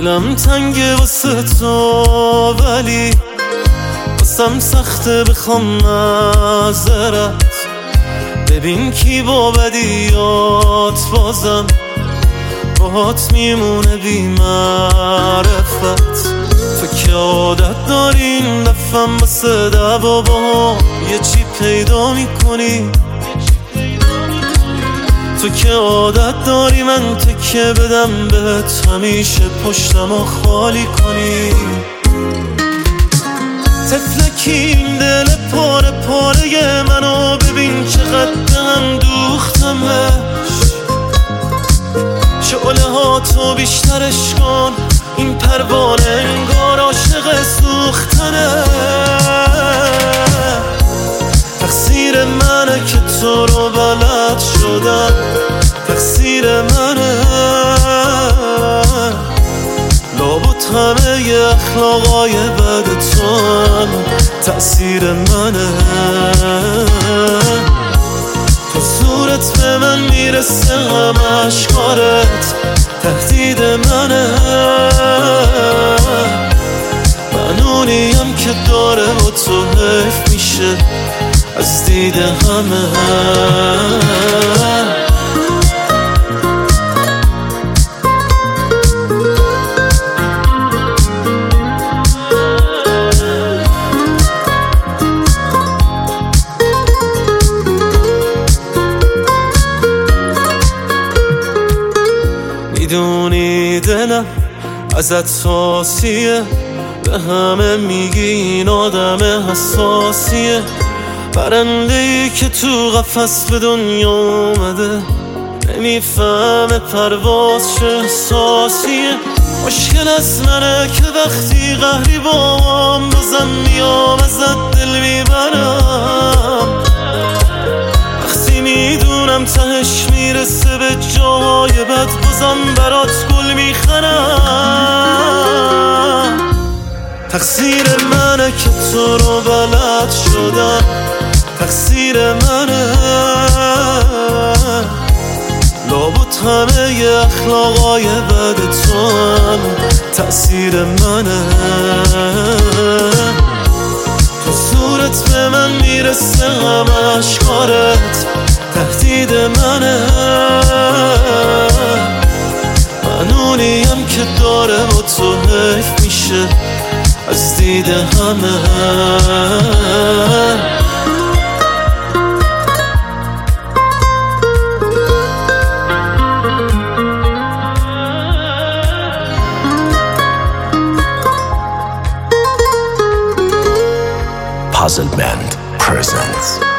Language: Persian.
دلم تنگه واسه تو، ولی واسم سخته بخوام معذرت. ببین کی با بدیات بازم باهات میمونه بی معرفت. تو که عادت داری این دفعم واسه دعوا با یه چی پیدا میکنی. تو که عادت داری من تکیه بدم بهت، همیشه پشتمو خالی کنی. تفلکی این دل پاره پاره منو ببین چقدر هم دوختمش. شعله ها تو بیشترش کن، این پروانه انگار عاشق سوختنه. تقصیر منه که تو رو بلد شدم، تقصیر منه. لابد همه ی اخلاقای بد تو هم تأثیر منه. تو صورت به من میرسه همه اشکارت تهدید منه. من اونیم که داره با تو حیف میشه از دید همه. میدونی دلم ازت ساسیه، به همه میگی این آدم حساسیه. پرنده‌ای که تو قفس به دنیا اومده نمیفهمه پرواز چه احساسیه. مشکل از منه که وقتی قهری بام بازم میام ازت دل میبرم. وقتی میدونم تهش میرسه به جای بد بازم برات گل میخرم. تقصیر منه که تو رو بلد شدم، تقصیر منه. لابد همه ی اخلاقای بد تو هم تأثیر منه. تو صورت به من میرسه همه اشکارت تهدید منه. من اونیم که داره با تو حیف میشه از دید همه. Puzzle Band presents